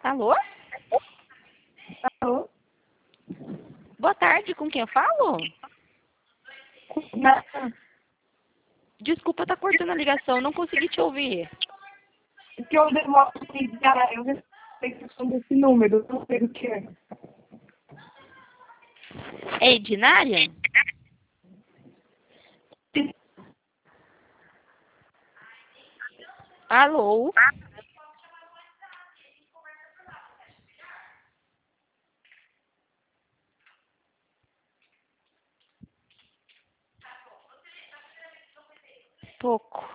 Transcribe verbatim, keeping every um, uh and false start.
Alô? Alô? Boa tarde, com quem eu falo? Na- Desculpa, tá cortando a ligação, não consegui te ouvir. Que eu demoro para ligar, eu respeito desse número, não sei o que é. É Edinária? Alô? Pouco.